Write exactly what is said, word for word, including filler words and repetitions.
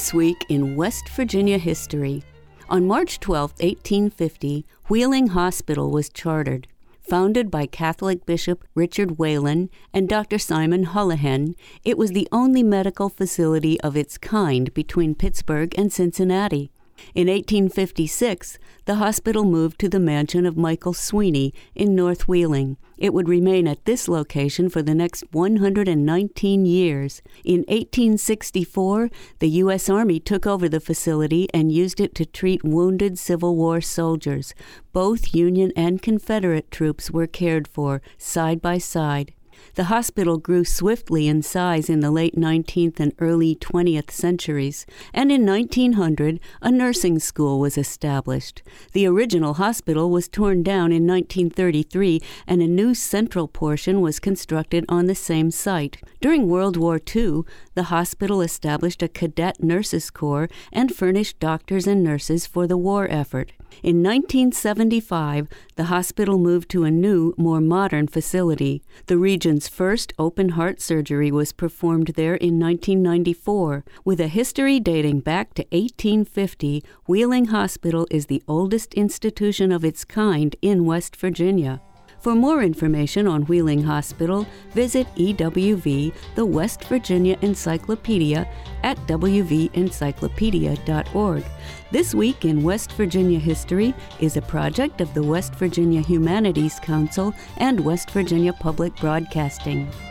This week in West Virginia history. On March twelfth, eighteen fifty, Wheeling Hospital was chartered. Founded by Catholic Bishop Richard Whelan and Doctor Simon Hullahan, it was the only medical facility of its kind between Pittsburgh and Cincinnati. In eighteen fifty-six, the hospital moved to the mansion of Michael Sweeney in North Wheeling. It would remain at this location for the next one hundred nineteen years. In eighteen sixty-four, the U S Army took over the facility and used it to treat wounded Civil War soldiers. Both Union and Confederate troops were cared for, side by side. The hospital grew swiftly in size in the late nineteenth and early twentieth centuries, and in nineteen hundred, a nursing school was established. The original hospital was torn down in nineteen thirty-three, and a new central portion was constructed on the same site. During World War Two, the hospital established a cadet nurses corps and furnished doctors and nurses for the war effort. In nineteen seventy-five, the hospital moved to a new, more modern facility. The region's first open-heart surgery was performed there in nineteen ninety-four. With a history dating back to eighteen fifty, Wheeling Hospital is the oldest institution of its kind in West Virginia. For more information on Wheeling Hospital, visit E W V, the West Virginia Encyclopedia, at w v encyclopedia dot org. This Week in West Virginia History is a project of the West Virginia Humanities Council and West Virginia Public Broadcasting.